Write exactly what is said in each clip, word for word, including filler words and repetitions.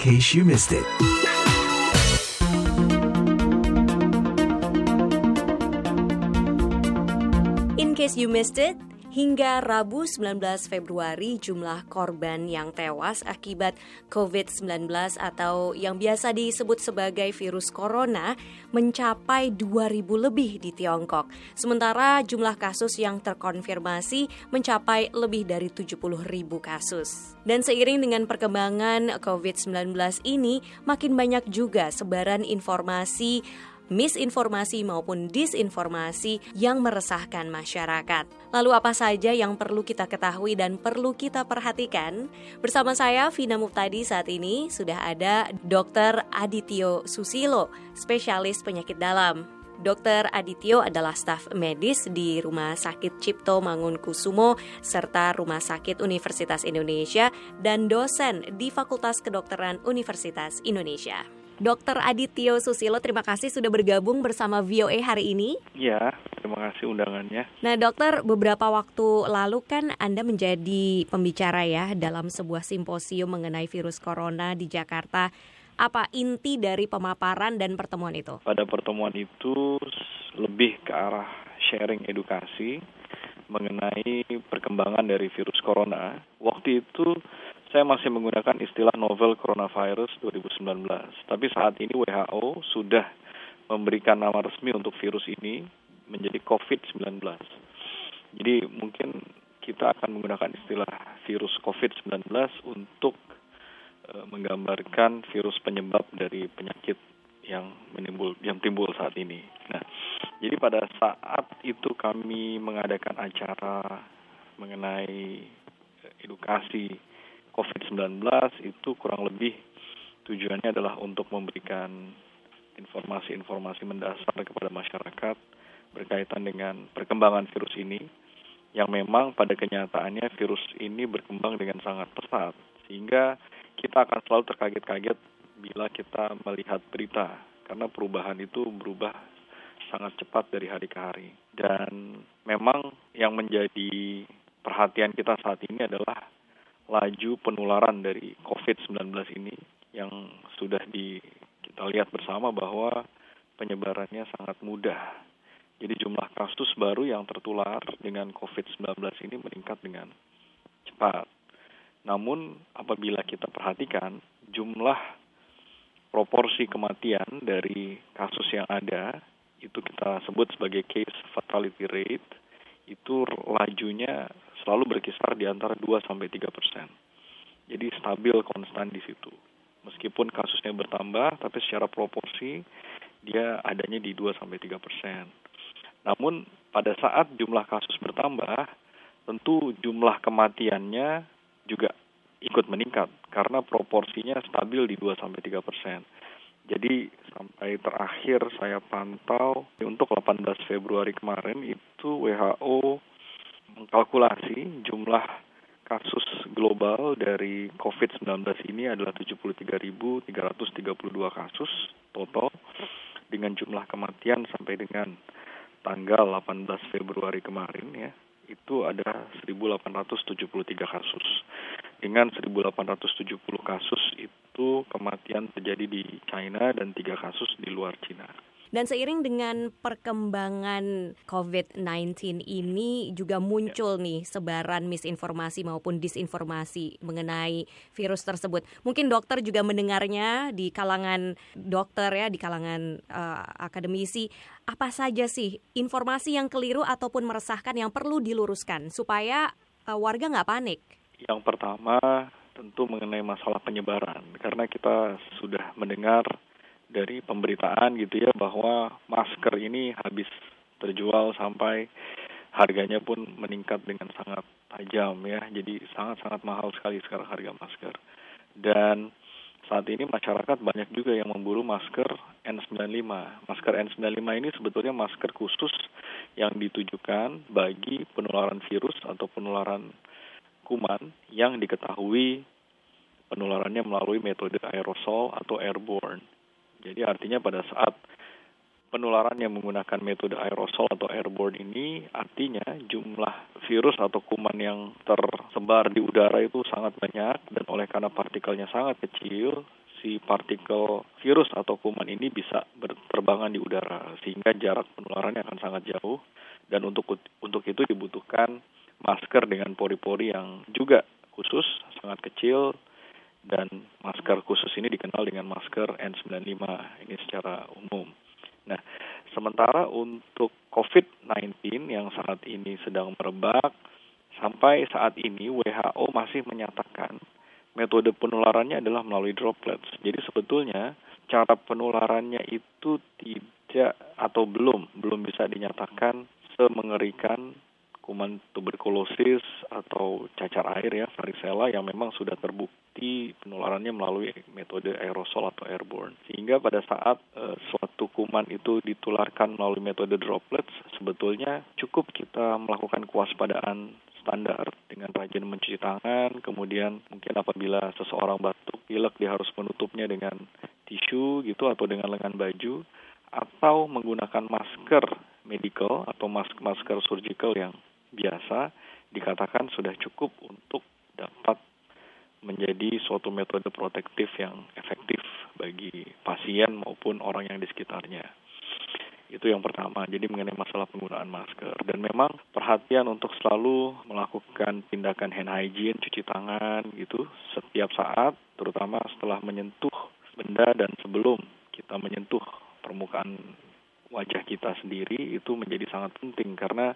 case you missed it. In case you missed it, hingga Rabu sembilan belas Februari jumlah korban yang tewas akibat covid sembilan belas atau yang biasa disebut sebagai virus corona mencapai dua ribu lebih di Tiongkok. Sementara jumlah kasus yang terkonfirmasi mencapai lebih dari tujuh puluh ribu kasus. Dan seiring dengan perkembangan covid sembilan belas ini, makin banyak juga sebaran informasi, misinformasi maupun disinformasi yang meresahkan masyarakat. Lalu apa saja yang perlu kita ketahui dan perlu kita perhatikan? Bersama saya Vina Muptadi saat ini sudah ada dokter Adityo Susilo, spesialis penyakit dalam. dokter Adityo adalah staf medis di Rumah Sakit Cipto Mangunkusumo serta Rumah Sakit Universitas Indonesia dan dosen di Fakultas Kedokteran Universitas Indonesia. dokter Adityo Susilo, terima kasih sudah bergabung bersama V O A hari ini. Ya, terima kasih undangannya. Nah dokter, beberapa waktu lalu kan Anda menjadi pembicara ya dalam sebuah simposium mengenai virus corona di Jakarta. Apa inti dari pemaparan dan pertemuan itu? Pada pertemuan itu lebih ke arah sharing edukasi mengenai perkembangan dari virus corona. Waktu itu saya masih menggunakan istilah novel coronavirus dua ribu sembilan belas. Tapi saat ini W H O sudah memberikan nama resmi untuk virus ini menjadi covid sembilan belas. Jadi mungkin kita akan menggunakan istilah virus covid sembilan belas untuk uh, menggambarkan virus penyebab dari penyakit yang menimbul yang timbul saat ini. Nah, jadi pada saat itu kami mengadakan acara mengenai edukasi covid sembilan belas itu kurang lebih tujuannya adalah untuk memberikan informasi-informasi mendasar kepada masyarakat berkaitan dengan perkembangan virus ini yang memang pada kenyataannya virus ini berkembang dengan sangat pesat sehingga kita akan selalu terkaget-kaget bila kita melihat berita karena perubahan itu berubah sangat cepat dari hari ke hari dan memang yang menjadi perhatian kita saat ini adalah laju penularan dari covid sembilan belas ini yang sudah di, kita lihat bersama bahwa penyebarannya sangat mudah. Jadi jumlah kasus baru yang tertular dengan covid sembilan belas ini meningkat dengan cepat. Namun apabila kita perhatikan jumlah proporsi kematian dari kasus yang ada, itu kita sebut sebagai case fatality rate, itu lajunya selalu berkisar di antara dua sampai tiga persen. Jadi stabil konstan di situ. Meskipun kasusnya bertambah, tapi secara proporsi dia adanya di dua sampai tiga persen. Namun pada saat jumlah kasus bertambah, tentu jumlah kematiannya juga ikut meningkat karena proporsinya stabil di dua sampai tiga persen. Jadi sampai terakhir saya pantau untuk delapan belas Februari kemarin itu W H O mengkalkulasi jumlah kasus global dari covid sembilan belas ini adalah tujuh puluh tiga ribu tiga ratus tiga puluh dua kasus total dengan jumlah kematian sampai dengan tanggal delapan belas Februari kemarin ya itu ada seribu delapan ratus tujuh puluh tiga kasus. Dengan seribu delapan ratus tujuh puluh kasus itu kematian terjadi di China dan tiga kasus di luar China. Dan seiring dengan perkembangan covid sembilan belas ini juga muncul ya. nih sebaran misinformasi maupun disinformasi mengenai virus tersebut. Mungkin dokter juga mendengarnya di kalangan dokter ya, di kalangan uh, akademisi. Apa saja sih informasi yang keliru ataupun meresahkan yang perlu diluruskan supaya uh, warga nggak panik? Yang pertama tentu mengenai masalah penyebaran. Karena kita sudah mendengar dari pemberitaan gitu ya bahwa masker ini habis terjual sampai harganya pun meningkat dengan sangat tajam ya. Jadi sangat-sangat mahal sekali sekarang harga masker. Dan saat ini masyarakat banyak juga yang memburu masker N sembilan puluh lima. Masker N sembilan puluh lima ini sebetulnya masker khusus yang ditujukan bagi penularan virus atau penularan kuman yang diketahui penularannya melalui metode aerosol atau airborne. Jadi artinya pada saat penularan yang menggunakan metode aerosol atau airborne ini artinya jumlah virus atau kuman yang tersebar di udara itu sangat banyak dan oleh karena partikelnya sangat kecil si partikel virus atau kuman ini bisa berterbangan di udara sehingga jarak penularannya akan sangat jauh, dan untuk untuk itu dibutuhkan masker dengan pori-pori yang juga khusus, sangat kecil, dan masker khusus ini dikenal dengan masker N sembilan puluh lima ini secara umum. Nah, sementara untuk covid sembilan belas yang saat ini sedang merebak, sampai saat ini W H O masih menyatakan metode penularannya adalah melalui droplets. Jadi sebetulnya cara penularannya itu tidak atau belum belum bisa dinyatakan semengerikan kuman tuberkulosis atau cacar air ya, varicella, yang memang sudah terbukti penularannya melalui metode aerosol atau airborne. Sehingga pada saat e, suatu kuman itu ditularkan melalui metode droplets, sebetulnya cukup kita melakukan kewaspadaan standar dengan rajin mencuci tangan, kemudian mungkin apabila seseorang batuk pilek dia harus menutupnya dengan tisu gitu atau dengan lengan baju, atau menggunakan masker medical atau mas- masker surgical yang biasa, dikatakan sudah cukup untuk dapat menjadi suatu metode protektif yang efektif bagi pasien maupun orang yang di sekitarnya. Itu yang pertama, jadi mengenai masalah penggunaan masker. Dan memang perhatian untuk selalu melakukan tindakan hand hygiene, cuci tangan gitu setiap saat, terutama setelah menyentuh benda dan sebelum kita menyentuh permukaan wajah kita sendiri, itu menjadi sangat penting karena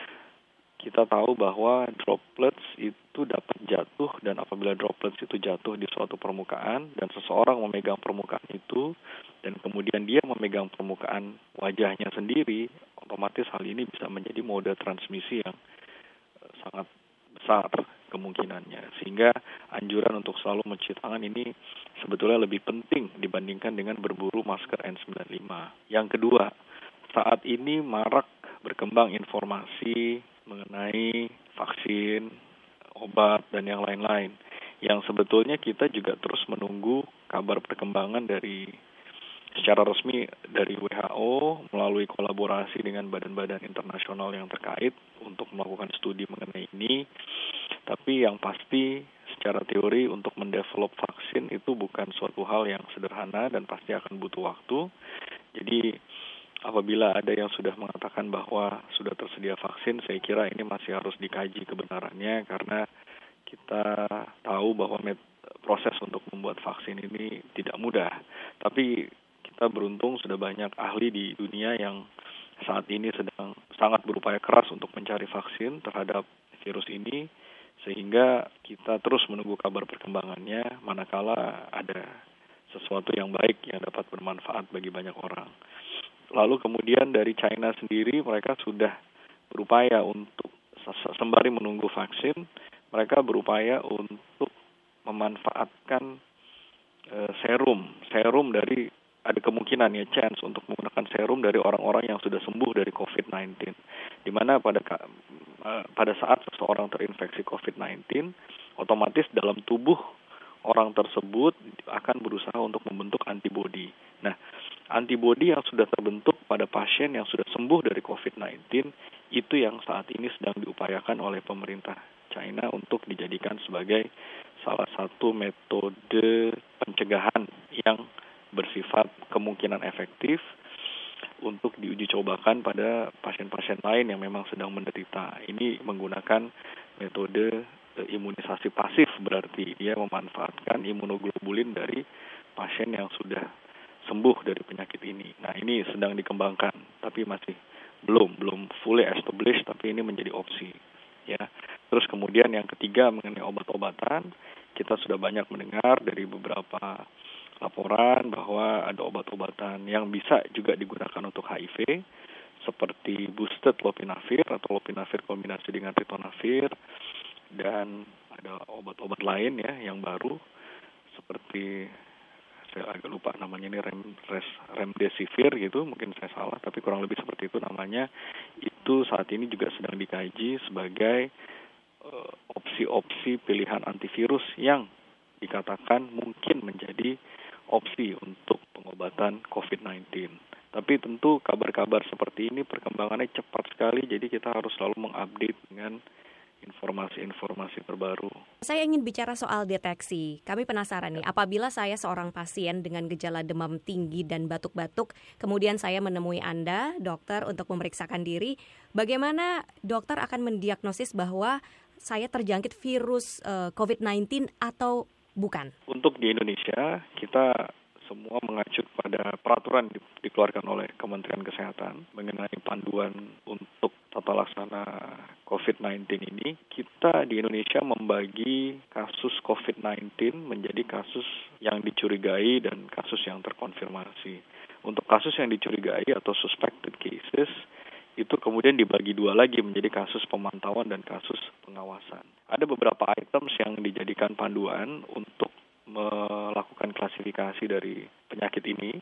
kita tahu bahwa droplets itu dapat jatuh, dan apabila droplets itu jatuh di suatu permukaan dan seseorang memegang permukaan itu dan kemudian dia memegang permukaan wajahnya sendiri, otomatis hal ini bisa menjadi mode transmisi yang sangat besar kemungkinannya. Sehingga anjuran untuk selalu mencuci tangan ini sebetulnya lebih penting dibandingkan dengan berburu masker N sembilan puluh lima. Yang kedua, saat ini marak berkembang informasi mengenai vaksin, obat, dan yang lain-lain, yang sebetulnya kita juga terus menunggu kabar perkembangan dari secara resmi dari W H O melalui kolaborasi dengan badan-badan internasional yang terkait untuk melakukan studi mengenai ini. Tapi yang pasti secara teori untuk mendevelop vaksin itu bukan suatu hal yang sederhana dan pasti akan butuh waktu. Jadi apabila ada yang sudah mengatakan bahwa sudah tersedia vaksin, saya kira ini masih harus dikaji kebenarannya karena kita tahu bahwa met- proses untuk membuat vaksin ini tidak mudah. Tapi kita beruntung sudah banyak ahli di dunia yang saat ini sedang sangat berupaya keras untuk mencari vaksin terhadap virus ini, sehingga kita terus menunggu kabar perkembangannya manakala ada sesuatu yang baik yang dapat bermanfaat bagi banyak orang. Lalu kemudian dari China sendiri, mereka sudah berupaya untuk sembari menunggu vaksin, mereka berupaya untuk memanfaatkan e, serum, serum dari ada kemungkinan ya chance untuk menggunakan serum dari orang-orang yang sudah sembuh dari covid sembilan belas. Di mana pada pada saat seseorang terinfeksi covid sembilan belas, otomatis dalam tubuh orang tersebut akan berusaha untuk membentuk antibodi. Nah, antibodi yang sudah terbentuk pada pasien yang sudah sembuh dari covid sembilan belas itu yang saat ini sedang diupayakan oleh pemerintah China untuk dijadikan sebagai salah satu metode pencegahan yang bersifat kemungkinan efektif untuk diuji cobakan pada pasien-pasien lain yang memang sedang menderita. Ini menggunakan metode imunisasi pasif, berarti dia memanfaatkan imunoglobulin dari pasien yang sudah sembuh dari penyakit ini. Nah, ini sedang dikembangkan, tapi masih belum belum fully established, tapi ini menjadi opsi. Ya. Terus kemudian yang ketiga mengenai obat-obatan, kita sudah banyak mendengar dari beberapa laporan bahwa ada obat-obatan yang bisa juga digunakan untuk H I V, seperti boosted lopinavir atau lopinavir kombinasi dengan ritonavir, dan ada obat-obat lain ya yang baru seperti saya agak lupa namanya ini rem, res, remdesivir gitu, mungkin saya salah, tapi kurang lebih seperti itu namanya. Itu saat ini juga sedang dikaji sebagai uh, opsi-opsi pilihan antivirus yang dikatakan mungkin menjadi opsi untuk pengobatan covid sembilan belas. Tapi tentu kabar-kabar seperti ini perkembangannya cepat sekali, jadi kita harus selalu mengupdate dengan informasi-informasi terbaru. Saya ingin bicara soal deteksi. Kami penasaran nih, apabila saya seorang pasien dengan gejala demam tinggi dan batuk-batuk, kemudian saya menemui Anda, dokter, untuk memeriksakan diri, bagaimana dokter akan mendiagnosis bahwa saya terjangkit virus uh, covid sembilan belas atau bukan? Untuk di Indonesia, kita semua mengacu pada peraturan di, dikeluarkan oleh Kementerian Kesehatan mengenai panduan untuk tata laksana covid sembilan belas ini. Kita di Indonesia membagi kasus covid sembilan belas menjadi kasus yang dicurigai dan kasus yang terkonfirmasi. Untuk kasus yang dicurigai atau suspected cases, itu kemudian dibagi dua lagi menjadi kasus pemantauan dan kasus pengawasan. Ada beberapa items yang dijadikan panduan untuk melakukan klasifikasi dari penyakit ini,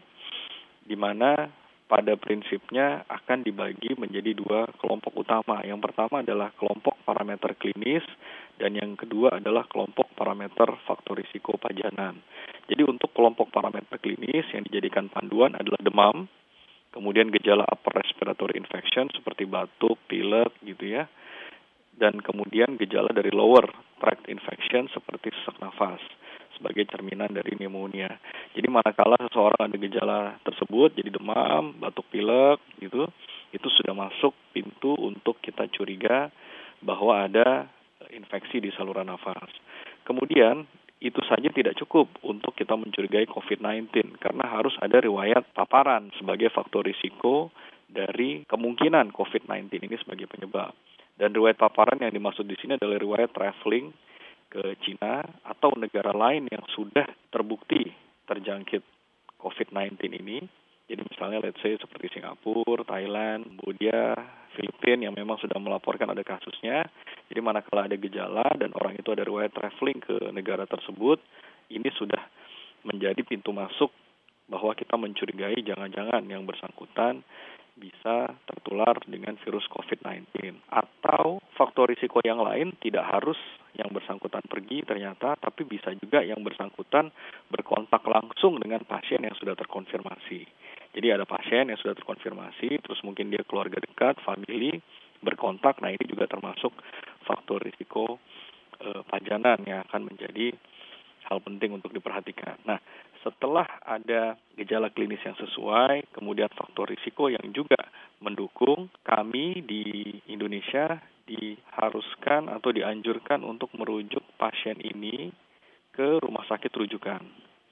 di mana pada prinsipnya akan dibagi menjadi dua kelompok utama. Yang pertama adalah kelompok parameter klinis, dan yang kedua adalah kelompok parameter faktor risiko pajanan. Jadi untuk kelompok parameter klinis yang dijadikan panduan adalah demam, kemudian gejala upper respiratory infection seperti batuk, pilek gitu ya, dan kemudian gejala dari lower tract infection seperti sesak nafas sebagai cerminan dari pneumonia. Jadi manakala seseorang ada gejala tersebut, jadi demam, batuk pilek gitu, itu sudah masuk pintu untuk kita curiga bahwa ada infeksi di saluran nafas. Kemudian itu saja tidak cukup untuk kita mencurigai covid sembilan belas, karena harus ada riwayat paparan sebagai faktor risiko dari kemungkinan covid sembilan belas ini sebagai penyebab. Dan riwayat paparan yang dimaksud di sini adalah riwayat traveling ke Cina atau negara lain yang sudah terbukti terjangkit covid sembilan belas ini. Jadi misalnya let's say seperti Singapura, Thailand, Kamboja, Filipina yang memang sudah melaporkan ada kasusnya. Jadi manakala ada gejala dan orang itu ada riwayat traveling ke negara tersebut, ini sudah menjadi pintu masuk bahwa kita mencurigai jangan-jangan yang bersangkutan bisa tertular dengan virus covid sembilan belas. Atau faktor risiko yang lain tidak harus yang bersangkutan pergi ternyata, tapi bisa juga yang bersangkutan berkontak langsung dengan pasien yang sudah terkonfirmasi. Jadi ada pasien yang sudah terkonfirmasi, terus mungkin dia keluarga dekat, family, berkontak. Nah ini juga termasuk faktor risiko e, pajanan yang akan menjadi hal penting untuk diperhatikan. Nah, setelah ada gejala klinis yang sesuai, kemudian faktor risiko yang juga mendukung, kami di Indonesia diharuskan atau dianjurkan untuk merujuk pasien ini ke rumah sakit rujukan.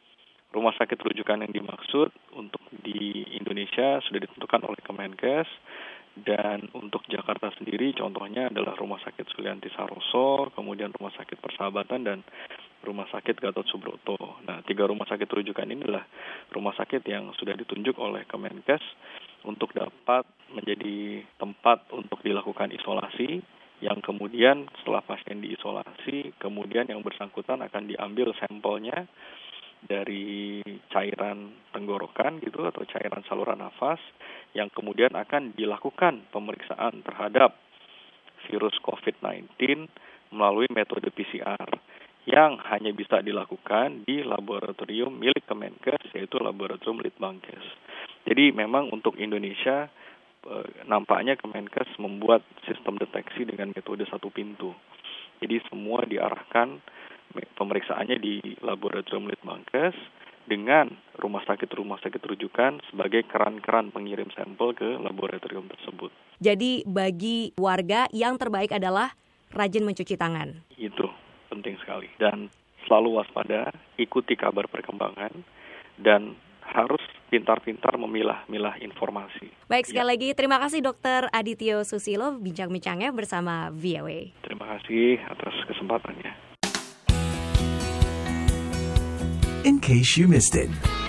Rumah sakit rujukan yang dimaksud untuk di Indonesia sudah ditentukan oleh Kemenkes, dan untuk Jakarta sendiri contohnya adalah Rumah Sakit Sulianti Saroso, kemudian Rumah Sakit Persahabatan, dan Rumah Sakit Gatot Subroto. Nah, tiga rumah sakit rujukan ini adalah rumah sakit yang sudah ditunjuk oleh Kemenkes untuk dapat menjadi tempat untuk dilakukan isolasi, yang kemudian setelah pasien diisolasi, kemudian yang bersangkutan akan diambil sampelnya dari cairan tenggorokan gitu atau cairan saluran nafas, yang kemudian akan dilakukan pemeriksaan terhadap virus covid sembilan belas melalui metode P C R yang hanya bisa dilakukan di laboratorium milik Kemenkes, yaitu laboratorium Litbangkes. Jadi memang untuk Indonesia nampaknya Kemenkes membuat sistem deteksi dengan metode satu pintu. Jadi semua diarahkan pemeriksaannya di laboratorium Litbangkes dengan rumah sakit-rumah sakit rujukan sebagai keran-keran pengirim sampel ke laboratorium tersebut. Jadi bagi warga yang terbaik adalah rajin mencuci tangan. Itu penting sekali. Dan selalu waspada, ikuti kabar perkembangan, dan harus pintar-pintar memilah-milah informasi. Baik, sekali ya. lagi terima kasih Dokter Adityo Susilo bincang-bincangnya bersama V O A. Terima kasih atas kesempatannya. In case you missed it.